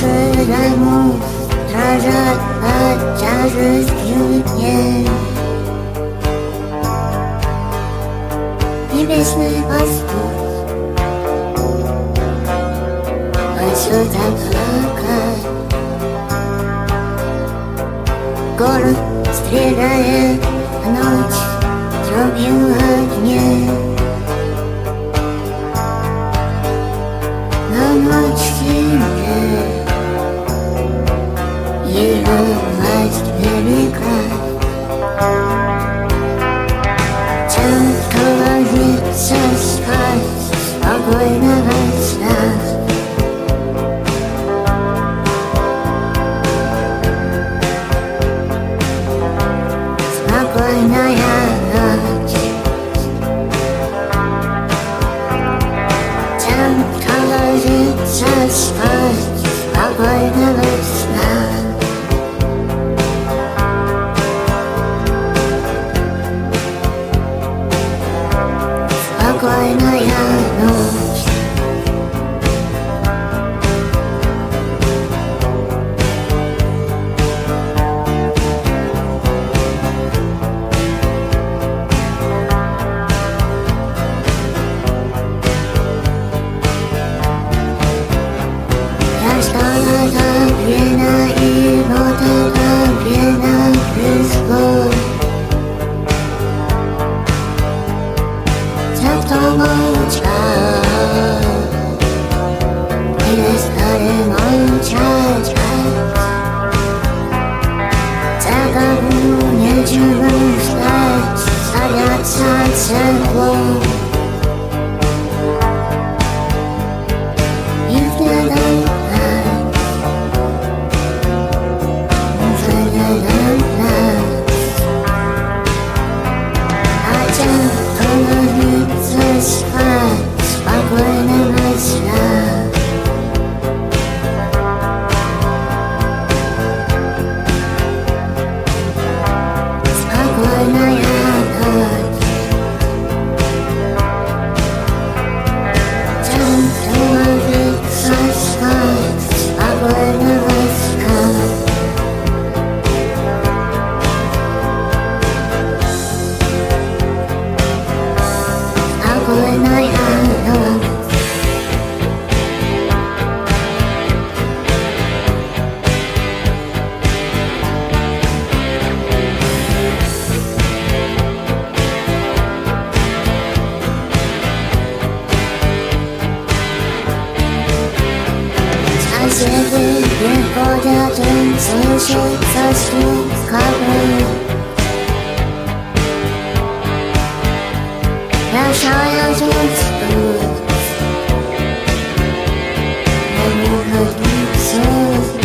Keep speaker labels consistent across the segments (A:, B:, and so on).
A: ему дрожат от тяжести дней. Небесный пастух пасет облака, город стреляет, ночь дробью огней. Но ночь тебе, ее власть велика. Тем, кто ложится спать, спокойного сна. Спокойная ночь. Тем, кто ложится спать, спокойного сна. Спокойная ночь. Я ждала до плена, и вот это плена пришло. Те, кто молчал, перестали молчать. Те, кому нечего ждать, садятся теплом. Их не догнать, уже не догнать. А тем, кто ложится спать, спокойного сна. Спокойная ночь. Тем, кто ложится спать, спокойного сна. Спокойная ночь. Соседи приходят, им слышится стук копыт. Решая жить, не может быть слов.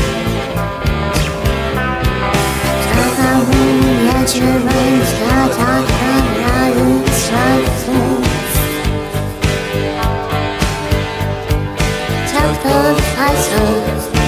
A: Те, кому нечего ждать, отправляются в путь. Те, кто спасет,